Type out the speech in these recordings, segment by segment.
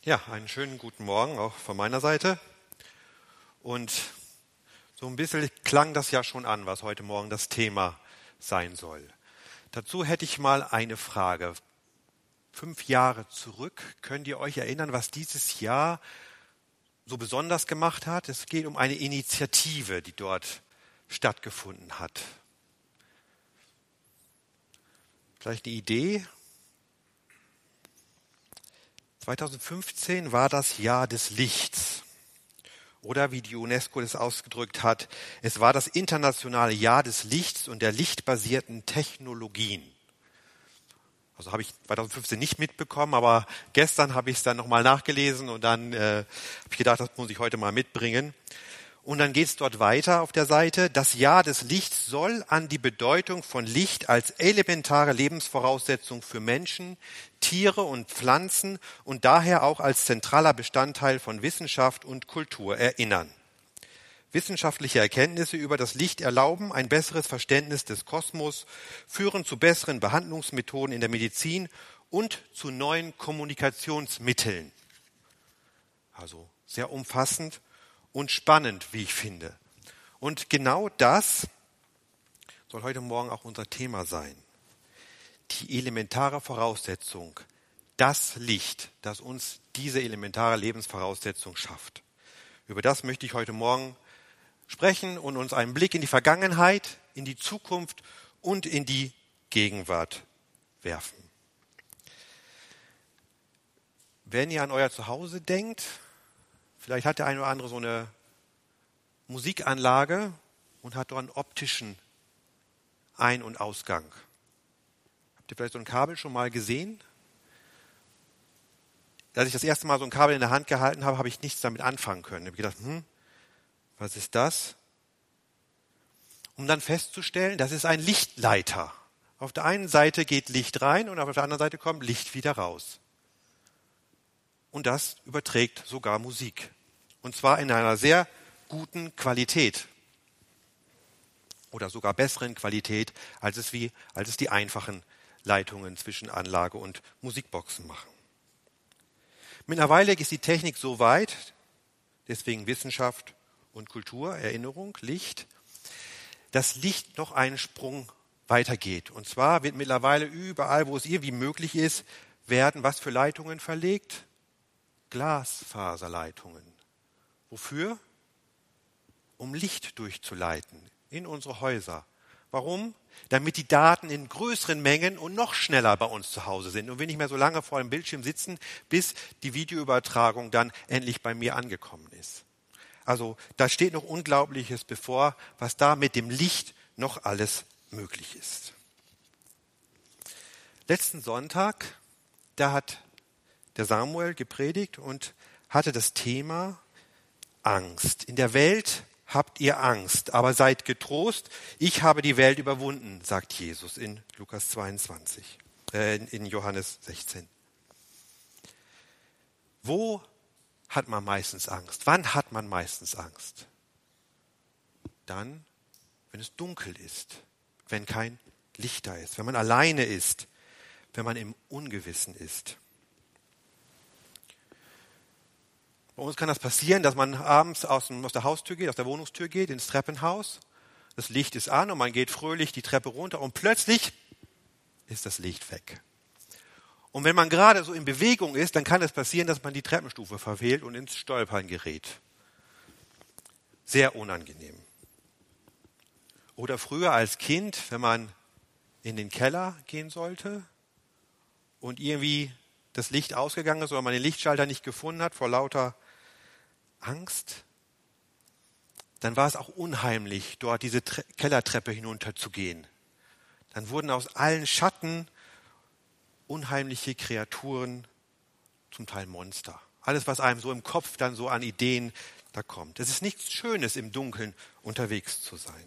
Ja, einen schönen guten Morgen auch von meiner Seite. Und so ein bisschen klang das ja schon an, was heute Morgen das Thema sein soll. Dazu hätte ich mal eine Frage. 5 Jahre zurück, könnt ihr euch erinnern, was dieses Jahr so besonders gemacht hat? Es geht um eine Initiative, die dort stattgefunden hat. Vielleicht eine Idee? 2015 war das Jahr des Lichts. Oder wie die UNESCO das ausgedrückt hat, es war das internationale Jahr des Lichts und der lichtbasierten Technologien. Also habe ich 2015 nicht mitbekommen, aber gestern habe ich es dann nochmal nachgelesen und dann habe ich gedacht, das muss ich heute mal mitbringen. Und dann geht es dort weiter auf der Seite. Das Jahr des Lichts soll an die Bedeutung von Licht als elementare Lebensvoraussetzung für Menschen, Tiere und Pflanzen und daher auch als zentraler Bestandteil von Wissenschaft und Kultur erinnern. Wissenschaftliche Erkenntnisse über das Licht erlauben ein besseres Verständnis des Kosmos, führen zu besseren Behandlungsmethoden in der Medizin und zu neuen Kommunikationsmitteln. Also sehr umfassend und spannend, wie ich finde. Und genau das soll heute Morgen auch unser Thema sein. Die elementare Voraussetzung, das Licht, das uns diese elementare Lebensvoraussetzung schafft. Über das möchte ich heute Morgen sprechen und uns einen Blick in die Vergangenheit, in die Zukunft und in die Gegenwart werfen. Wenn ihr an euer Zuhause denkt, vielleicht hat der eine oder andere so eine Musikanlage und hat dort einen optischen Ein- und Ausgang. Habt ihr vielleicht so ein Kabel schon mal gesehen? Als ich das erste Mal so ein Kabel in der Hand gehalten habe, habe ich nichts damit anfangen können. Ich habe gedacht, was ist das? Um dann festzustellen, das ist ein Lichtleiter. Auf der einen Seite geht Licht rein und auf der anderen Seite kommt Licht wieder raus. Und das überträgt sogar Musik. Und zwar in einer sehr guten Qualität. Oder sogar besseren Qualität, als es die einfachen Leitungen zwischen Anlage und Musikboxen machen. Mittlerweile ist die Technik so weit, deswegen Wissenschaft und Kultur, Erinnerung, Licht, dass Licht noch einen Sprung weitergeht. Und zwar wird mittlerweile überall, wo es irgendwie möglich ist, werden was für Leitungen verlegt? Glasfaserleitungen. Wofür? Um Licht durchzuleiten in unsere Häuser. Warum? Damit die Daten in größeren Mengen und noch schneller bei uns zu Hause sind und wir nicht mehr so lange vor dem Bildschirm sitzen, bis die Videoübertragung dann endlich bei mir angekommen ist. Also da steht noch Unglaubliches bevor, was da mit dem Licht noch alles möglich ist. Letzten Sonntag, da hat der Samuel gepredigt und hatte das Thema Angst. In der Welt habt ihr Angst, aber seid getrost, ich habe die Welt überwunden, sagt Jesus in Lukas 22, in Johannes 16. Wo hat man meistens Angst? Wann hat man meistens Angst? Dann, wenn es dunkel ist, wenn kein Licht da ist, wenn man alleine ist, wenn man im Ungewissen ist. Bei uns kann das passieren, dass man abends aus der Haustür geht, aus der Wohnungstür geht, ins Treppenhaus. Das Licht ist an und man geht fröhlich die Treppe runter und plötzlich ist das Licht weg. Und wenn man gerade so in Bewegung ist, dann kann es passieren, dass man die Treppenstufe verfehlt und ins Stolpern gerät. Sehr unangenehm. Oder früher als Kind, wenn man in den Keller gehen sollte und irgendwie das Licht ausgegangen ist oder man den Lichtschalter nicht gefunden hat vor lauter Angst, dann war es auch unheimlich, dort diese Kellertreppe hinunter zu gehen. Dann wurden aus allen Schatten unheimliche Kreaturen, zum Teil Monster. Alles, was einem so im Kopf dann so an Ideen da kommt. Es ist nichts Schönes, im Dunkeln unterwegs zu sein.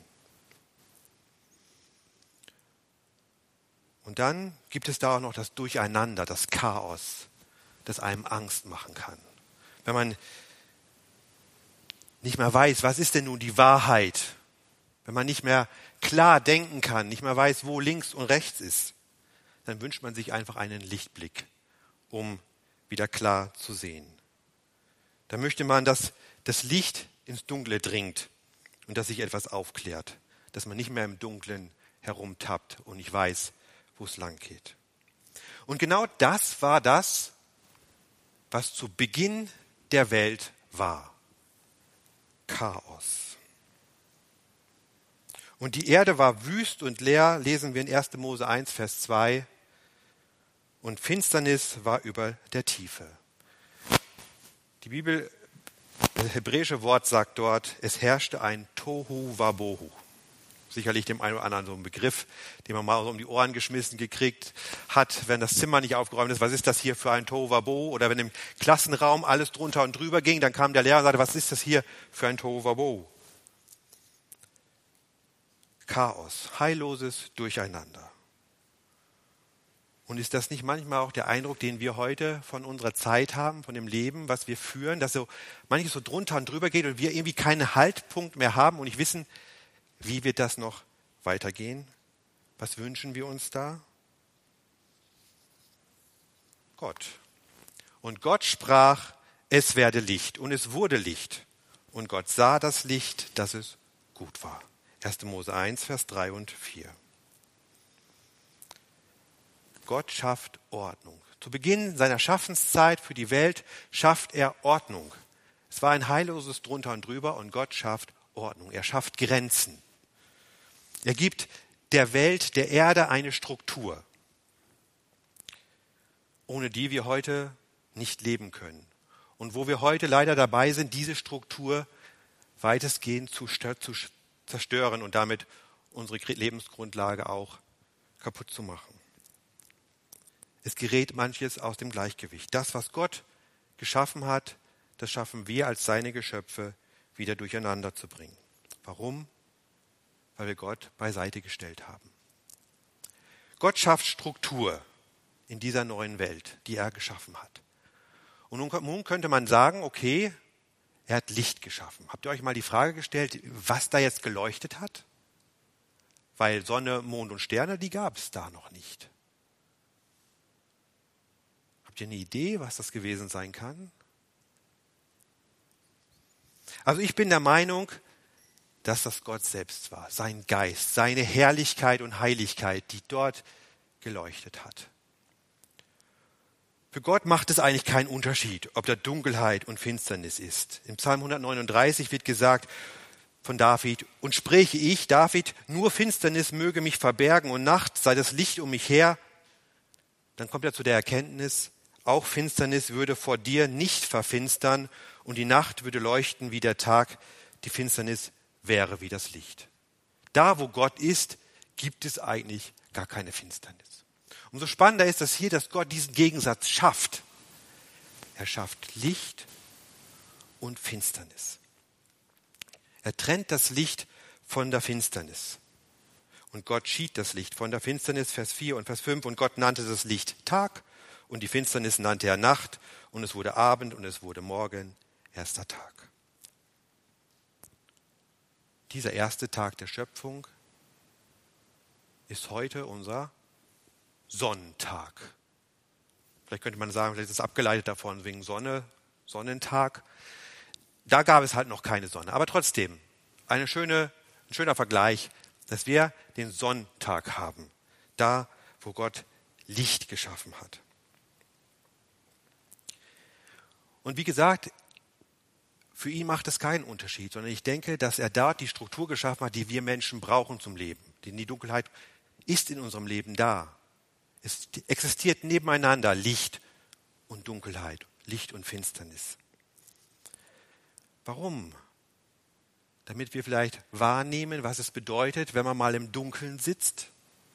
Und dann gibt es da auch noch das Durcheinander, das Chaos, das einem Angst machen kann. Wenn man nicht mehr weiß, was ist denn nun die Wahrheit? Wenn man nicht mehr klar denken kann, nicht mehr weiß, wo links und rechts ist, dann wünscht man sich einfach einen Lichtblick, um wieder klar zu sehen. Da möchte man, dass das Licht ins Dunkle dringt und dass sich etwas aufklärt, dass man nicht mehr im Dunklen herumtappt und nicht weiß, wo es lang geht. Und genau das war das, was zu Beginn der Welt war. Chaos. Und die Erde war wüst und leer, lesen wir in 1. Mose 1, Vers 2. Und Finsternis war über der Tiefe. Die Bibel, das hebräische Wort sagt dort, es herrschte ein Tohu Wabohu. Sicherlich dem einen oder anderen so ein Begriff, den man mal so um die Ohren geschmissen gekriegt hat, wenn das Zimmer nicht aufgeräumt ist. Was ist das hier für ein Tohu Wabohu? Oder wenn im Klassenraum alles drunter und drüber ging, dann kam der Lehrer und sagte, was ist das hier für ein Tohu Wabohu? Chaos, heilloses Durcheinander. Und ist das nicht manchmal auch der Eindruck, den wir heute von unserer Zeit haben, von dem Leben, was wir führen, dass so manches so drunter und drüber geht und wir irgendwie keinen Haltpunkt mehr haben und nicht wissen, wie wird das noch weitergehen? Was wünschen wir uns da? Gott. Und Gott sprach, es werde Licht. Und es wurde Licht. Und Gott sah das Licht, dass es gut war. 1. Mose 1, Vers 3 und 4. Gott schafft Ordnung. Zu Beginn seiner Schaffenszeit für die Welt schafft er Ordnung. Es war ein heilloses Drunter und Drüber und Gott schafft Ordnung. Er schafft Grenzen. Er gibt der Welt, der Erde eine Struktur, ohne die wir heute nicht leben können. Und wo wir heute leider dabei sind, diese Struktur weitestgehend zu zerstören und damit unsere Lebensgrundlage auch kaputt zu machen. Es gerät manches aus dem Gleichgewicht. Das, was Gott geschaffen hat, das schaffen wir als seine Geschöpfe wieder durcheinander zu bringen. Warum? Weil wir Gott beiseite gestellt haben. Gott schafft Struktur in dieser neuen Welt, die er geschaffen hat. Und nun könnte man sagen, okay, er hat Licht geschaffen. Habt ihr euch mal die Frage gestellt, was da jetzt geleuchtet hat? Weil Sonne, Mond und Sterne, die gab es da noch nicht. Habt ihr eine Idee, was das gewesen sein kann? Also ich bin der Meinung, dass das Gott selbst war, sein Geist, seine Herrlichkeit und Heiligkeit, die dort geleuchtet hat. Für Gott macht es eigentlich keinen Unterschied, ob da Dunkelheit und Finsternis ist. Im Psalm 139 wird gesagt von David, und spräche ich, David, nur Finsternis möge mich verbergen und Nacht sei das Licht um mich her. Dann kommt er zu der Erkenntnis, auch Finsternis würde vor dir nicht verfinstern und die Nacht würde leuchten wie der Tag, die Finsternis wäre wie das Licht. Da, wo Gott ist, gibt es eigentlich gar keine Finsternis. Umso spannender ist das hier, dass Gott diesen Gegensatz schafft. Er schafft Licht und Finsternis. Er trennt das Licht von der Finsternis. Und Gott schied das Licht von der Finsternis, Vers 4 und Vers 5. Und Gott nannte das Licht Tag und die Finsternis nannte er Nacht. Und es wurde Abend und es wurde Morgen, erster Tag. Dieser erste Tag der Schöpfung ist heute unser Sonntag. Vielleicht könnte man sagen, vielleicht ist es abgeleitet davon wegen Sonne, Sonnentag. Da gab es halt noch keine Sonne. Aber trotzdem, ein schöner Vergleich, dass wir den Sonntag haben. Da, wo Gott Licht geschaffen hat. Und wie gesagt, für ihn macht es keinen Unterschied, sondern ich denke, dass er dort die Struktur geschaffen hat, die wir Menschen brauchen zum Leben. Denn die Dunkelheit ist in unserem Leben da. Es existiert nebeneinander Licht und Dunkelheit, Licht und Finsternis. Warum? Damit wir vielleicht wahrnehmen, was es bedeutet, wenn man mal im Dunkeln sitzt.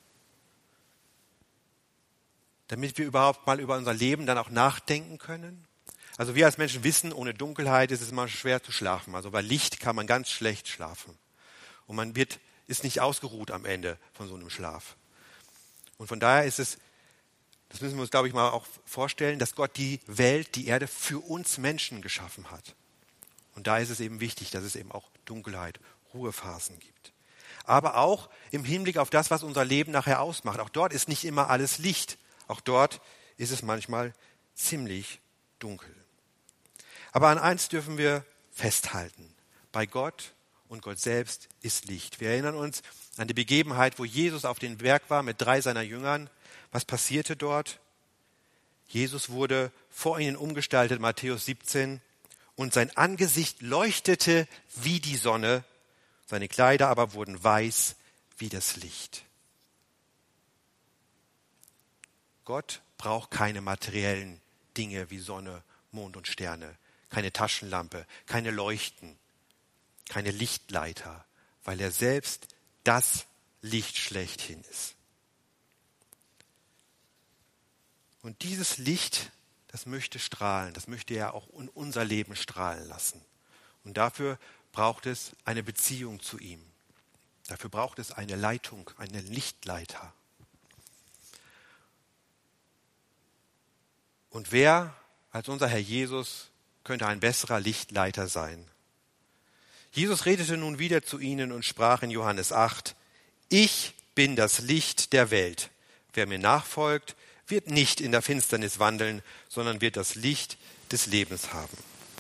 Damit wir überhaupt mal über unser Leben dann auch nachdenken können. Also wir als Menschen wissen, ohne Dunkelheit ist es immer schwer zu schlafen. Also bei Licht kann man ganz schlecht schlafen. Und man ist nicht ausgeruht am Ende von so einem Schlaf. Und von daher ist es, das müssen wir uns, glaube ich, mal auch vorstellen, dass Gott die Welt, die Erde für uns Menschen geschaffen hat. Und da ist es eben wichtig, dass es eben auch Dunkelheit, Ruhephasen gibt. Aber auch im Hinblick auf das, was unser Leben nachher ausmacht. Auch dort ist nicht immer alles Licht. Auch dort ist es manchmal ziemlich dunkel. Aber an eins dürfen wir festhalten. Bei Gott und Gott selbst ist Licht. Wir erinnern uns an die Begebenheit, wo Jesus auf dem Berg war mit 3 seiner Jüngern. Was passierte dort? Jesus wurde vor ihnen umgestaltet, Matthäus 17, und sein Angesicht leuchtete wie die Sonne, seine Kleider aber wurden weiß wie das Licht. Gott braucht keine materiellen Dinge wie Sonne, Mond und Sterne, keine Taschenlampe, keine Leuchten, keine Lichtleiter, weil er selbst das Licht schlechthin ist. Und dieses Licht, das möchte strahlen, das möchte er auch in unser Leben strahlen lassen. Und dafür braucht es eine Beziehung zu ihm. Dafür braucht es eine Leitung, einen Lichtleiter. Und wer als unser Herr Jesus könnte ein besserer Lichtleiter sein? Jesus redete nun wieder zu ihnen und sprach in Johannes 8, ich bin das Licht der Welt. Wer mir nachfolgt, wird nicht in der Finsternis wandeln, sondern wird das Licht des Lebens haben.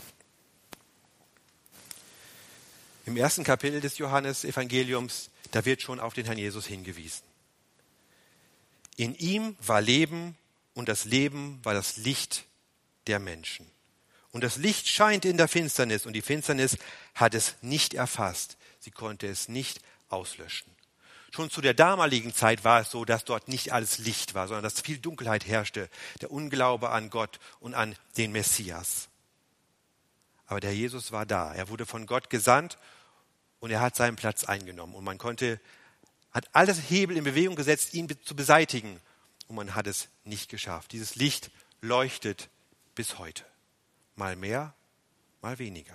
Im 1. Kapitel des Johannes-Evangeliums, da wird schon auf den Herrn Jesus hingewiesen. In ihm war Leben und das Leben war das Licht der Menschen. Und das Licht scheint in der Finsternis und die Finsternis hat es nicht erfasst. Sie konnte es nicht auslöschen. Schon zu der damaligen Zeit war es so, dass dort nicht alles Licht war, sondern dass viel Dunkelheit herrschte, der Unglaube an Gott und an den Messias. Aber der Jesus war da. Er wurde von Gott gesandt und er hat seinen Platz eingenommen. Und man hat alles Hebel in Bewegung gesetzt, ihn zu beseitigen. Und man hat es nicht geschafft. Dieses Licht leuchtet bis heute. Mal mehr, mal weniger.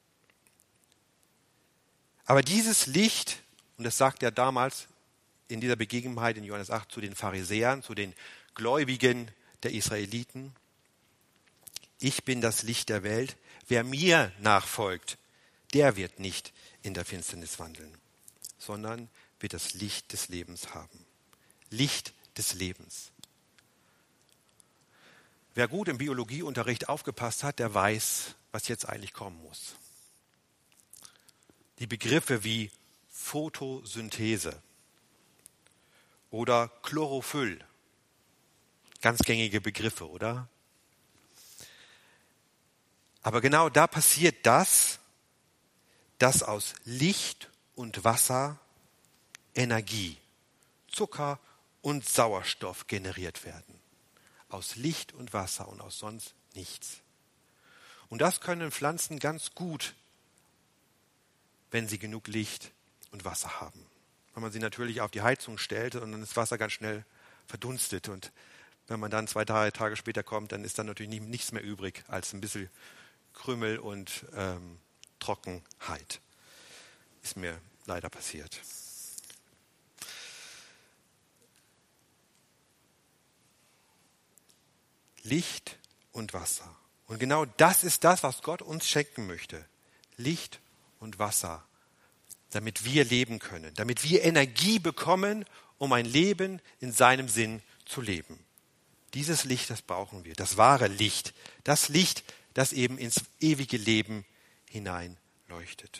Aber dieses Licht, und das sagt er damals in dieser Begebenheit in Johannes 8 zu den Pharisäern, zu den Gläubigen der Israeliten, ich bin das Licht der Welt, wer mir nachfolgt, der wird nicht in der Finsternis wandeln, sondern wird das Licht des Lebens haben. Licht des Lebens. Wer gut im Biologieunterricht aufgepasst hat, der weiß, was jetzt eigentlich kommen muss. Die Begriffe wie Photosynthese oder Chlorophyll, ganz gängige Begriffe, oder? Aber genau da passiert das, dass aus Licht und Wasser Energie, Zucker und Sauerstoff generiert werden. Aus Licht und Wasser und aus sonst nichts. Und das können Pflanzen ganz gut, wenn sie genug Licht und Wasser haben. Wenn man sie natürlich auf die Heizung stellt und dann ist Wasser ganz schnell verdunstet. Und wenn man dann 2-3 Tage später kommt, dann ist dann natürlich nichts mehr übrig als ein bisschen Krümel und Trockenheit. Ist mir leider passiert. Licht und Wasser. Und genau das ist das, was Gott uns schenken möchte. Licht und Wasser, damit wir leben können, damit wir Energie bekommen, um ein Leben in seinem Sinn zu leben. Dieses Licht, das brauchen wir, das wahre Licht, das Licht, das eben ins ewige Leben hinein leuchtet.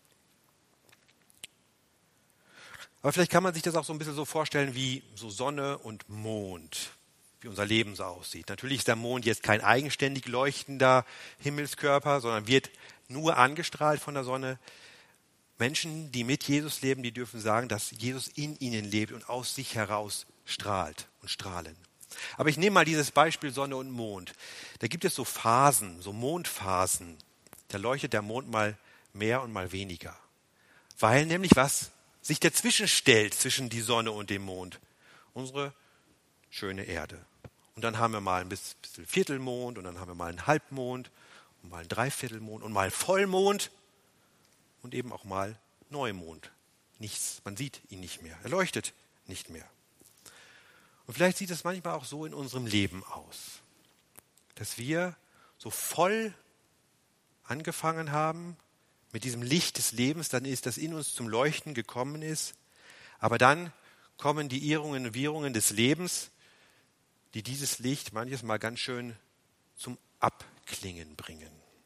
Aber vielleicht kann man sich das auch so ein bisschen so vorstellen wie so Sonne und Mond, wie unser Leben so aussieht. Natürlich ist der Mond jetzt kein eigenständig leuchtender Himmelskörper, sondern wird nur angestrahlt von der Sonne. Menschen, die mit Jesus leben, die dürfen sagen, dass Jesus in ihnen lebt und aus sich heraus strahlt und strahlen. Aber ich nehme mal dieses Beispiel Sonne und Mond. Da gibt es so Phasen, so Mondphasen. Da leuchtet der Mond mal mehr und mal weniger. Weil nämlich was sich dazwischen stellt, zwischen die Sonne und dem Mond. Unsere schöne Erde. Und dann haben wir mal ein bisschen Viertelmond und dann haben wir mal einen Halbmond und mal einen Dreiviertelmond und mal Vollmond und eben auch mal Neumond. Nichts, man sieht ihn nicht mehr, er leuchtet nicht mehr. Und vielleicht sieht es manchmal auch so in unserem Leben aus, dass wir so voll angefangen haben mit diesem Licht des Lebens, dann ist das in uns zum Leuchten gekommen ist, aber dann kommen die Irrungen und Wirrungen des Lebens, die dieses Licht manches Mal ganz schön zum Abklingen bringen.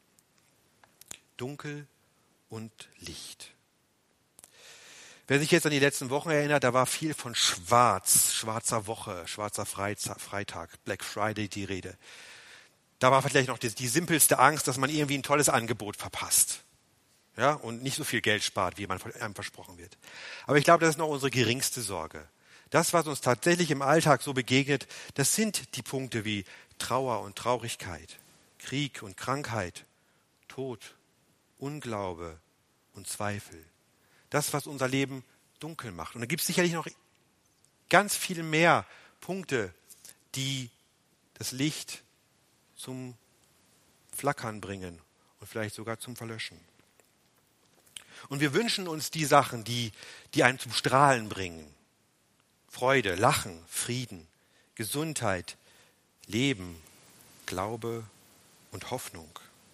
Dunkel und Licht. Wer sich jetzt an die letzten Wochen erinnert, da war viel von schwarzer Woche, schwarzer Freitag, Black Friday die Rede. Da war vielleicht noch die simpelste Angst, dass man irgendwie ein tolles Angebot verpasst. Ja, und nicht so viel Geld spart, wie man von einem versprochen wird. Aber ich glaube, das ist noch unsere geringste Sorge. Das, was uns tatsächlich im Alltag so begegnet, das sind die Punkte wie Trauer und Traurigkeit, Krieg und Krankheit, Tod, Unglaube und Zweifel. Das, was unser Leben dunkel macht. Und da gibt es sicherlich noch ganz viel mehr Punkte, die das Licht zum Flackern bringen und vielleicht sogar zum Verlöschen. Und wir wünschen uns die Sachen, die einen zum Strahlen bringen. Freude, Lachen, Frieden, Gesundheit, Leben, Glaube und Hoffnung.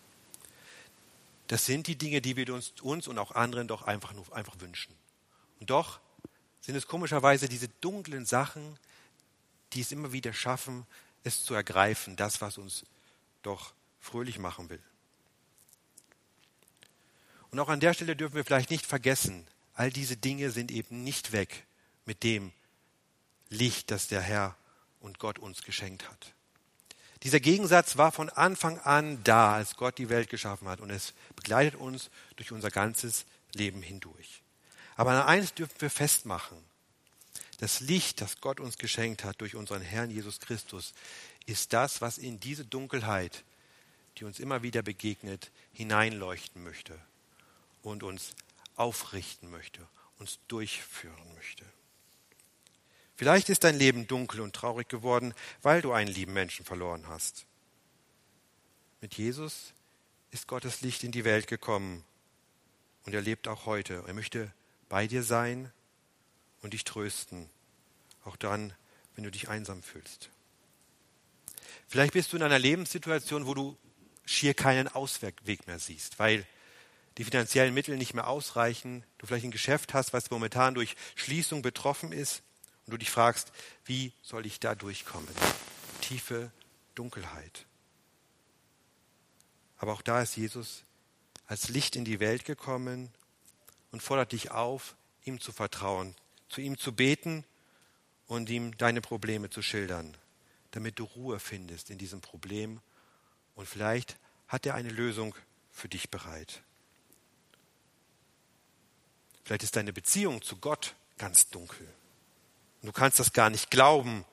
Das sind die Dinge, die wir uns und auch anderen doch einfach wünschen. Und doch sind es komischerweise diese dunklen Sachen, die es immer wieder schaffen, es zu ergreifen, das, was uns doch fröhlich machen will. Und auch an der Stelle dürfen wir vielleicht nicht vergessen, all diese Dinge sind eben nicht weg mit dem Licht, das der Herr und Gott uns geschenkt hat. Dieser Gegensatz war von Anfang an da, als Gott die Welt geschaffen hat, und es begleitet uns durch unser ganzes Leben hindurch. Aber an eines dürfen wir festmachen: Das Licht, das Gott uns geschenkt hat durch unseren Herrn Jesus Christus, ist das, was in diese Dunkelheit, die uns immer wieder begegnet, hineinleuchten möchte und uns aufrichten möchte, uns durchführen möchte. Vielleicht ist dein Leben dunkel und traurig geworden, weil du einen lieben Menschen verloren hast. Mit Jesus ist Gottes Licht in die Welt gekommen und er lebt auch heute. Er möchte bei dir sein und dich trösten, auch dann, wenn du dich einsam fühlst. Vielleicht bist du in einer Lebenssituation, wo du schier keinen Ausweg mehr siehst, weil die finanziellen Mittel nicht mehr ausreichen, du vielleicht ein Geschäft hast, was momentan durch Schließung betroffen ist, und du dich fragst, wie soll ich da durchkommen? Tiefe Dunkelheit. Aber auch da ist Jesus als Licht in die Welt gekommen und fordert dich auf, ihm zu vertrauen, zu ihm zu beten und ihm deine Probleme zu schildern, damit du Ruhe findest in diesem Problem. Und vielleicht hat er eine Lösung für dich bereit. Vielleicht ist deine Beziehung zu Gott ganz dunkel. Und du kannst das gar nicht glauben.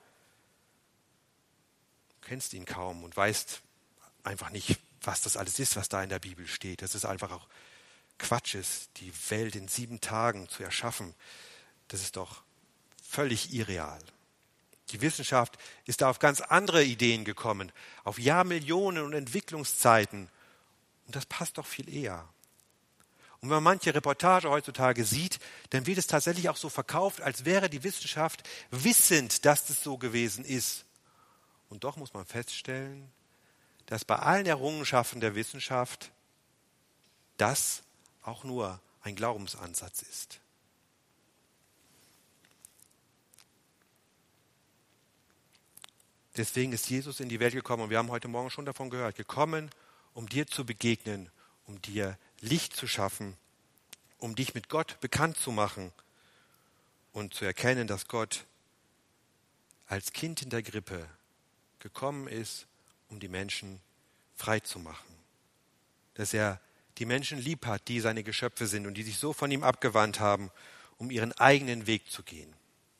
Du kennst ihn kaum und weißt einfach nicht, was das alles ist, was da in der Bibel steht. Das ist einfach auch Quatsch ist, die Welt in 7 Tagen zu erschaffen. Das ist doch völlig irreal. Die Wissenschaft ist da auf ganz andere Ideen gekommen, auf Jahrmillionen und Entwicklungszeiten. Und das passt doch viel eher. Und wenn man manche Reportage heutzutage sieht, dann wird es tatsächlich auch so verkauft, als wäre die Wissenschaft wissend, dass das so gewesen ist. Und doch muss man feststellen, dass bei allen Errungenschaften der Wissenschaft das auch nur ein Glaubensansatz ist. Deswegen ist Jesus in die Welt gekommen, und wir haben heute Morgen schon davon gehört, gekommen, um dir zu begegnen, um dir Licht zu schaffen, um dich mit Gott bekannt zu machen und zu erkennen, dass Gott als Kind in der Krippe gekommen ist, um die Menschen frei zu machen. Dass er die Menschen lieb hat, die seine Geschöpfe sind und die sich so von ihm abgewandt haben, um ihren eigenen Weg zu gehen.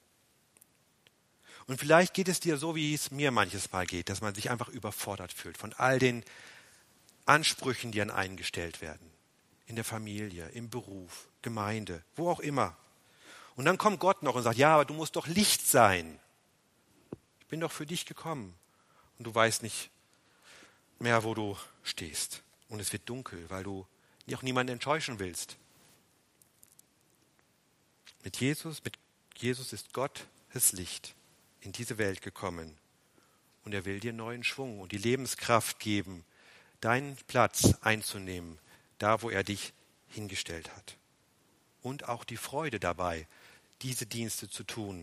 Und vielleicht geht es dir so, wie es mir manches Mal geht, dass man sich einfach überfordert fühlt von all den Ansprüchen, die an einen gestellt werden. In der Familie, im Beruf, Gemeinde, wo auch immer. Und dann kommt Gott noch und sagt, ja, aber du musst doch Licht sein. Ich bin doch für dich gekommen. Und du weißt nicht mehr, wo du stehst. Und es wird dunkel, weil du auch niemanden enttäuschen willst. Mit Jesus ist Gottes Licht in diese Welt gekommen. Und er will dir neuen Schwung und die Lebenskraft geben, deinen Platz einzunehmen, da wo er dich hingestellt hat. Und auch die Freude dabei, diese Dienste zu tun.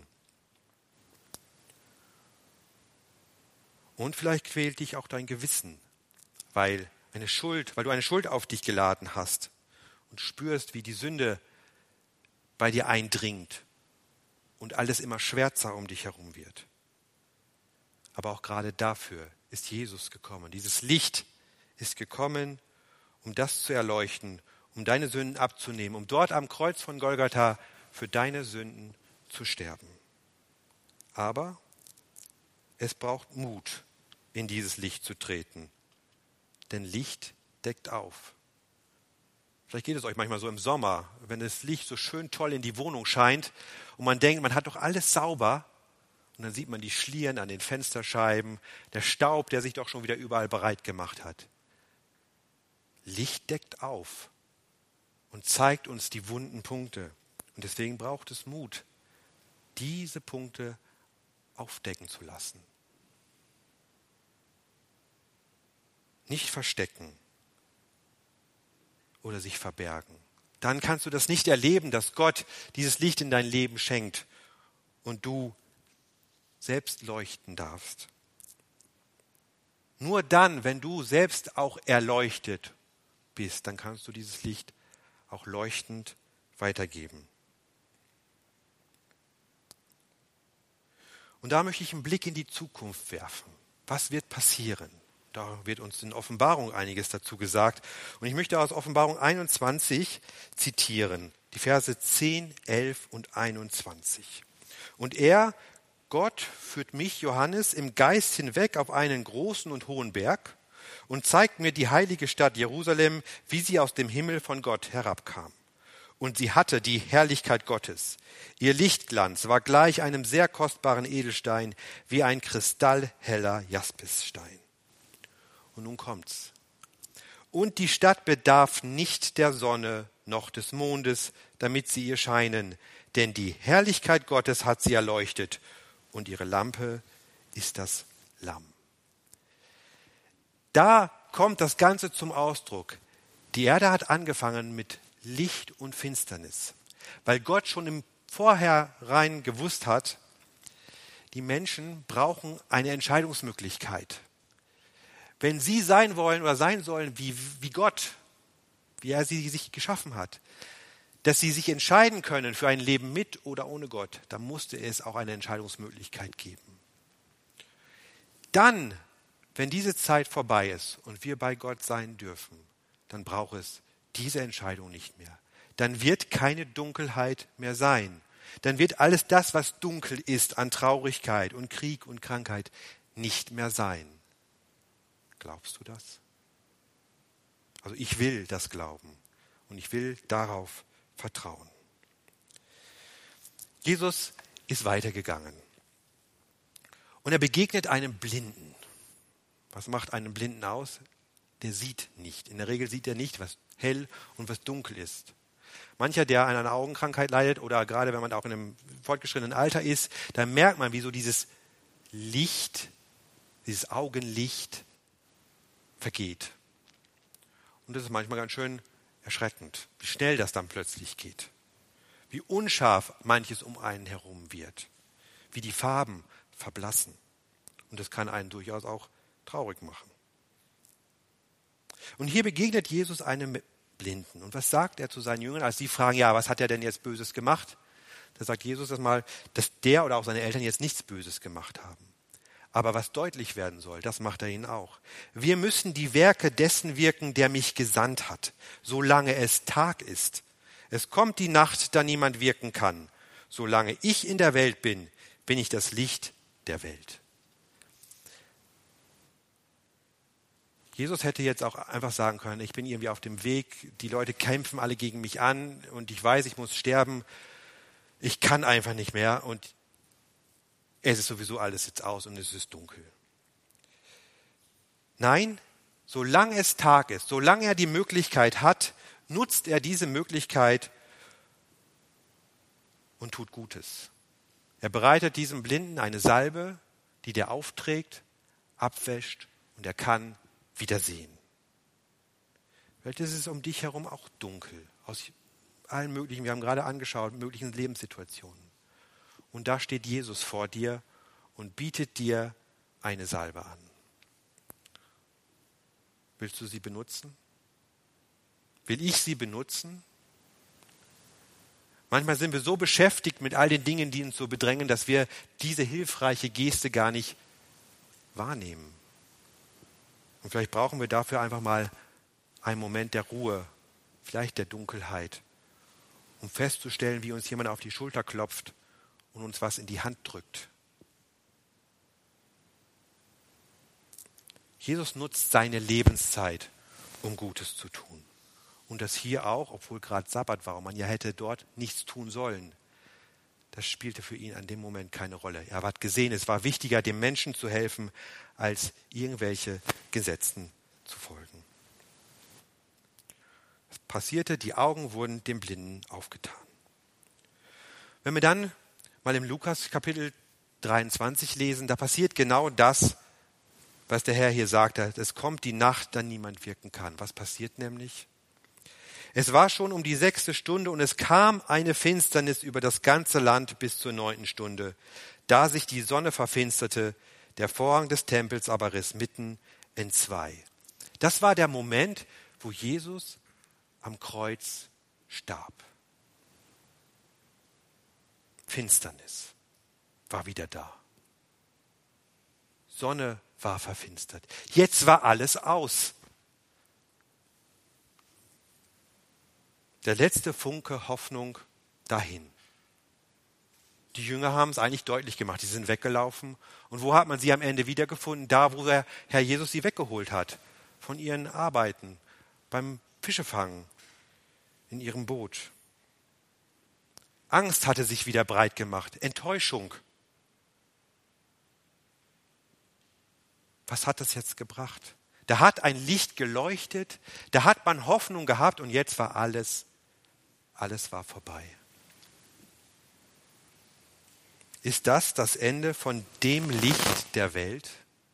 Und vielleicht quält dich auch dein Gewissen, weil du eine Schuld auf dich geladen hast und spürst, wie die Sünde bei dir eindringt und alles immer schwärzer um dich herum wird. Aber auch gerade dafür ist Jesus gekommen. Dieses Licht ist gekommen, um das zu erleuchten, um deine Sünden abzunehmen, um dort am Kreuz von Golgatha für deine Sünden zu sterben. Aber es braucht Mut, in dieses Licht zu treten. Denn Licht deckt auf. Vielleicht geht es euch manchmal so im Sommer, wenn das Licht so schön toll in die Wohnung scheint und man denkt, man hat doch alles sauber. Und dann sieht man die Schlieren an den Fensterscheiben, der Staub, der sich doch schon wieder überall bereit gemacht hat. Licht deckt auf und zeigt uns die wunden Punkte. Und deswegen braucht es Mut, diese Punkte aufdecken zu lassen. Nicht verstecken oder sich verbergen. Dann kannst du das nicht erleben, dass Gott dieses Licht in dein Leben schenkt und du selbst leuchten darfst. Nur dann, wenn du selbst auch erleuchtet bist, dann kannst du dieses Licht auch leuchtend weitergeben. Und da möchte ich einen Blick in die Zukunft werfen. Was wird passieren? Da wird uns in Offenbarung einiges dazu gesagt. Und ich möchte aus Offenbarung 21 zitieren, die Verse 10, 11 und 21. Und Gott, führt mich, Johannes, im Geist hinweg auf einen großen und hohen Berg und zeigt mir die heilige Stadt Jerusalem, wie sie aus dem Himmel von Gott herabkam. Und sie hatte die Herrlichkeit Gottes. Ihr Lichtglanz war gleich einem sehr kostbaren Edelstein, wie ein kristallheller Jaspisstein. Und nun kommt's. Und die Stadt bedarf nicht der Sonne noch des Mondes, damit sie ihr scheinen, denn die Herrlichkeit Gottes hat sie erleuchtet, und ihre Lampe ist das Lamm. Da kommt das Ganze zum Ausdruck. Die Erde hat angefangen mit Licht und Finsternis, weil Gott schon im Vorhinein gewusst hat, die Menschen brauchen eine Entscheidungsmöglichkeit. Wenn sie sein wollen oder sein sollen wie Gott, wie er sie sich geschaffen hat, dass sie sich entscheiden können für ein Leben mit oder ohne Gott, dann musste es auch eine Entscheidungsmöglichkeit geben. Dann, wenn diese Zeit vorbei ist und wir bei Gott sein dürfen, dann braucht es diese Entscheidung nicht mehr. Dann wird keine Dunkelheit mehr sein. Dann wird alles das, was dunkel ist an Traurigkeit und Krieg und Krankheit, nicht mehr sein. Glaubst du das? Also ich will das glauben und ich will darauf vertrauen. Jesus ist weitergegangen und er begegnet einem Blinden. Was macht einen Blinden aus? Der sieht nicht. In der Regel sieht er nicht, was hell und was dunkel ist. Mancher, der an einer Augenkrankheit leidet oder gerade wenn man auch in einem fortgeschrittenen Alter ist, da merkt man, wie so dieses Licht, dieses Augenlicht vergeht. Und das ist manchmal ganz schön erschreckend, wie schnell das dann plötzlich geht. Wie unscharf manches um einen herum wird. Wie die Farben verblassen. Und das kann einen durchaus auch traurig machen. Und hier begegnet Jesus einem Blinden. Und was sagt er zu seinen Jüngern, als sie fragen, ja, was hat er denn jetzt Böses gemacht? Da sagt Jesus erstmal, dass der oder auch seine Eltern jetzt nichts Böses gemacht haben. Aber was deutlich werden soll, das macht er ihnen auch. Wir müssen die Werke dessen wirken, der mich gesandt hat, solange es Tag ist. Es kommt die Nacht, da niemand wirken kann. Solange ich in der Welt bin, bin ich das Licht der Welt. Jesus hätte jetzt auch einfach sagen können, ich bin irgendwie auf dem Weg, die Leute kämpfen alle gegen mich an und ich weiß, ich muss sterben, ich kann einfach nicht mehr und es ist sowieso alles jetzt aus und es ist dunkel. Nein, solange es Tag ist, solange er die Möglichkeit hat, nutzt er diese Möglichkeit und tut Gutes. Er bereitet diesem Blinden eine Salbe, die der aufträgt, abwäscht und er kann wieder sehen. Vielleicht ist es um dich herum auch dunkel, aus allen möglichen, wir haben gerade angeschaut, möglichen Lebenssituationen. Und da steht Jesus vor dir und bietet dir eine Salbe an. Willst du sie benutzen? Will ich sie benutzen? Manchmal sind wir so beschäftigt mit all den Dingen, die uns so bedrängen, dass wir diese hilfreiche Geste gar nicht wahrnehmen. Und vielleicht brauchen wir dafür einfach mal einen Moment der Ruhe, vielleicht der Dunkelheit, um festzustellen, wie uns jemand auf die Schulter klopft und uns was in die Hand drückt. Jesus nutzt seine Lebenszeit, um Gutes zu tun. Und das hier auch, obwohl gerade Sabbat war und man ja hätte dort nichts tun sollen. Das spielte für ihn an dem Moment keine Rolle. Er hat gesehen, es war wichtiger, dem Menschen zu helfen, als irgendwelche Gesetzen zu folgen. Es passierte, die Augen wurden dem Blinden aufgetan. Wenn wir dann mal im Lukas Kapitel 23 lesen, da passiert genau das, was der Herr hier sagte. Es kommt die Nacht, da niemand wirken kann. Was passiert nämlich? Es war schon um die 6. Stunde und es kam eine Finsternis über das ganze Land bis zur 9. Stunde, da sich die Sonne verfinsterte, der Vorhang des Tempels aber riss mitten entzwei. Das war der Moment, wo Jesus am Kreuz starb. Finsternis war wieder da. Sonne war verfinstert. Jetzt war alles aus. Der letzte Funke Hoffnung dahin. Die Jünger haben es eigentlich deutlich gemacht. Sie sind weggelaufen. Und wo hat man sie am Ende wiedergefunden? Da, wo der Herr Jesus sie weggeholt hat. Von ihren Arbeiten, beim Fischefangen, in ihrem Boot. Angst hatte sich wieder breit gemacht. Enttäuschung. Was hat das jetzt gebracht? Da hat ein Licht geleuchtet, da hat man Hoffnung gehabt und jetzt war alles war vorbei. Ist das das Ende von dem Licht der Welt?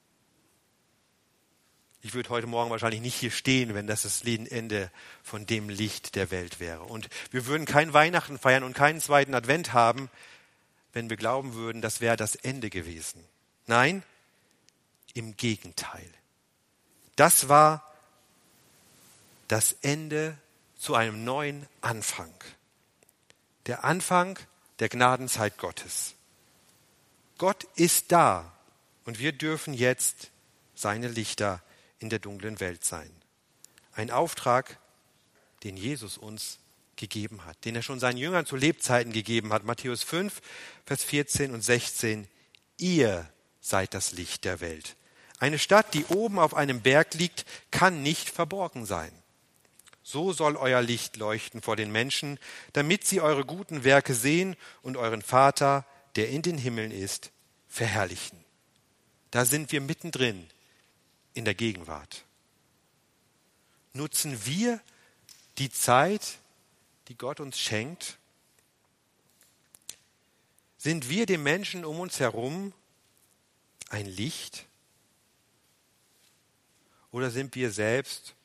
Ich würde heute Morgen wahrscheinlich nicht hier stehen, wenn das Ende von dem Licht der Welt wäre. Und wir würden kein Weihnachten feiern und keinen zweiten Advent haben, wenn wir glauben würden, das wäre das Ende gewesen. Nein, im Gegenteil. Das war das Ende zu einem neuen Anfang. Der Anfang der Gnadenzeit Gottes. Gott ist da und wir dürfen jetzt seine Lichter in der dunklen Welt sein. Ein Auftrag, den Jesus uns gegeben hat, den er schon seinen Jüngern zu Lebzeiten gegeben hat. Matthäus 5, Vers 14 und 16. Ihr seid das Licht der Welt. Eine Stadt, die oben auf einem Berg liegt, kann nicht verborgen sein. So soll euer Licht leuchten vor den Menschen, damit sie eure guten Werke sehen und euren Vater, der in den Himmeln ist, verherrlichen. Da sind wir mittendrin in der Gegenwart. Nutzen wir die Zeit, die Gott uns schenkt? Sind wir den Menschen um uns herum ein Licht? Oder sind wir selbst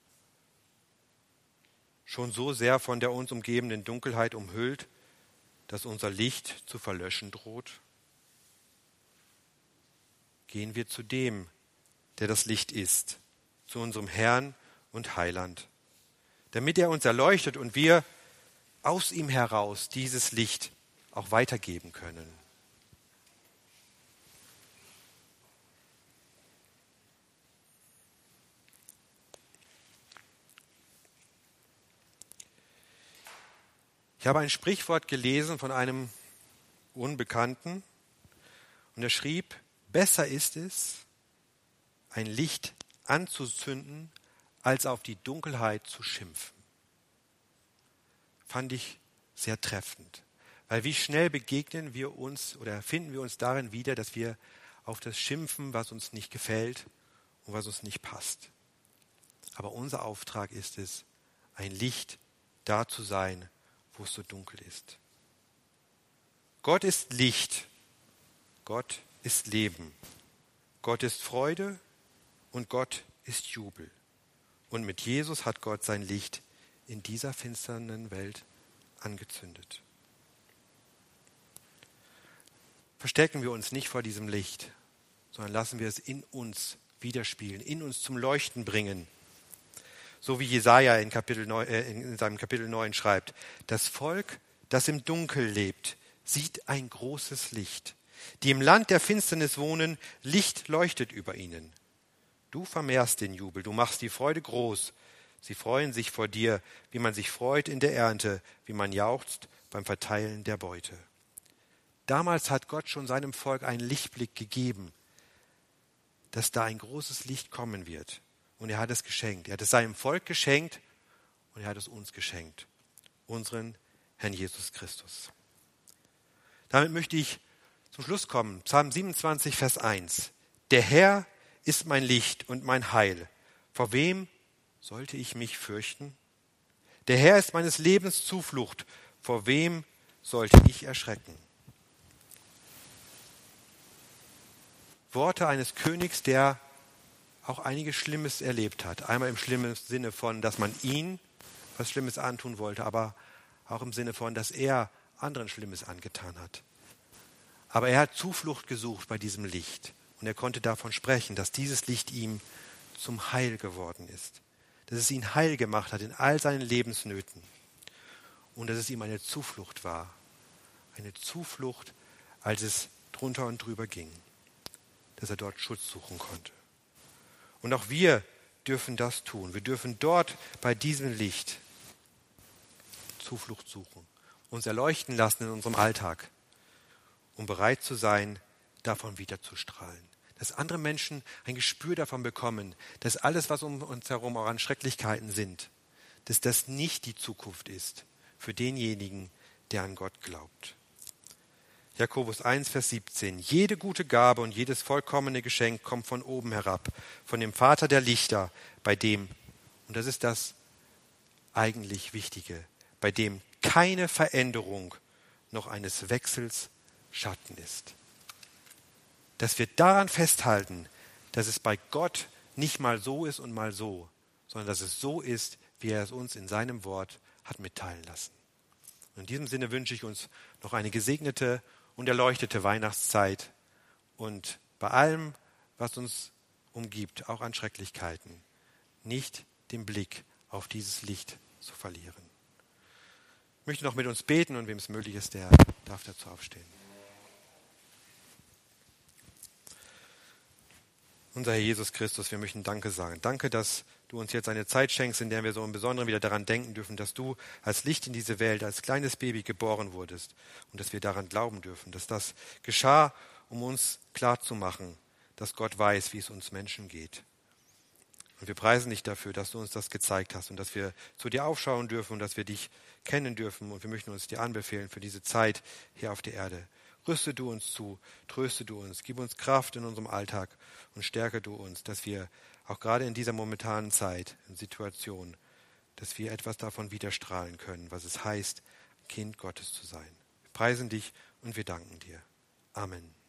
schon so sehr von der uns umgebenden Dunkelheit umhüllt, dass unser Licht zu verlöschen droht? Gehen wir zu dem, der das Licht ist, zu unserem Herrn und Heiland, damit er uns erleuchtet und wir aus ihm heraus dieses Licht auch weitergeben können. Ich habe ein Sprichwort gelesen von einem Unbekannten und er schrieb: Besser ist es, ein Licht anzuzünden, als auf die Dunkelheit zu schimpfen. Fand ich sehr treffend, weil wie schnell begegnen wir uns oder finden wir uns darin wieder, dass wir auf das schimpfen, was uns nicht gefällt und was uns nicht passt. Aber unser Auftrag ist es, ein Licht da zu sein, wo es so dunkel ist. Gott ist Licht, Gott ist Leben, Gott ist Freude und Gott ist Jubel. Und mit Jesus hat Gott sein Licht in dieser finsteren Welt angezündet. Verstecken wir uns nicht vor diesem Licht, sondern lassen wir es in uns widerspiegeln, in uns zum Leuchten bringen. So wie Jesaja in seinem Kapitel 9 schreibt, das Volk, das im Dunkel lebt, sieht ein großes Licht. Die im Land der Finsternis wohnen, Licht leuchtet über ihnen. Du vermehrst den Jubel, du machst die Freude groß. Sie freuen sich vor dir, wie man sich freut in der Ernte, wie man jauchzt beim Verteilen der Beute. Damals hat Gott schon seinem Volk einen Lichtblick gegeben, dass da ein großes Licht kommen wird. Und er hat es geschenkt. Er hat es seinem Volk geschenkt und er hat es uns geschenkt. Unseren Herrn Jesus Christus. Damit möchte ich zum Schluss kommen. Psalm 27, Vers 1. Der Herr ist mein Licht und mein Heil. Vor wem sollte ich mich fürchten? Der Herr ist meines Lebens Zuflucht. Vor wem sollte ich erschrecken? Worte eines Königs, der auch einiges Schlimmes erlebt hat. Einmal im schlimmen Sinne von, dass man ihn was Schlimmes antun wollte, aber auch im Sinne von, dass er anderen Schlimmes angetan hat. Aber er hat Zuflucht gesucht bei diesem Licht. Und er konnte davon sprechen, dass dieses Licht ihm zum Heil geworden ist. Dass es ihn heil gemacht hat in all seinen Lebensnöten. Und dass es ihm eine Zuflucht war. Eine Zuflucht, als es drunter und drüber ging. Dass er dort Schutz suchen konnte. Und auch wir dürfen das tun. Wir dürfen dort bei diesem Licht Zuflucht suchen. Uns erleuchten lassen in unserem Alltag. Um bereit zu sein, davon wieder zu strahlen. Dass andere Menschen ein Gespür davon bekommen, dass alles, was um uns herum auch an Schrecklichkeiten sind, dass das nicht die Zukunft ist für denjenigen, der an Gott glaubt. Jakobus 1, Vers 17. Jede gute Gabe und jedes vollkommene Geschenk kommt von oben herab, von dem Vater der Lichter, bei dem, und das ist das eigentlich Wichtige, bei dem keine Veränderung noch eines Wechsels Schatten ist. Dass wir daran festhalten, dass es bei Gott nicht mal so ist und mal so, sondern dass es so ist, wie er es uns in seinem Wort hat mitteilen lassen. Und in diesem Sinne wünsche ich uns noch eine gesegnete und erleuchtete Weihnachtszeit und bei allem, was uns umgibt, auch an Schrecklichkeiten, nicht den Blick auf dieses Licht zu verlieren. Ich möchte noch mit uns beten und wem es möglich ist, der darf dazu aufstehen. Unser Herr Jesus Christus, wir möchten Danke sagen. Danke, dass du uns jetzt eine Zeit schenkst, in der wir so im Besonderen wieder daran denken dürfen, dass du als Licht in diese Welt, als kleines Baby geboren wurdest und dass wir daran glauben dürfen, dass das geschah, um uns klarzumachen, dass Gott weiß, wie es uns Menschen geht. Und wir preisen dich dafür, dass du uns das gezeigt hast und dass wir zu dir aufschauen dürfen und dass wir dich kennen dürfen. Und wir möchten uns dir anbefehlen für diese Zeit hier auf der Erde. Rüste du uns zu, tröste du uns, gib uns Kraft in unserem Alltag und stärke du uns, dass wir auch gerade in dieser momentanen Zeit, in Situation, dass wir etwas davon widerstrahlen können, was es heißt, Kind Gottes zu sein. Wir preisen dich und wir danken dir. Amen.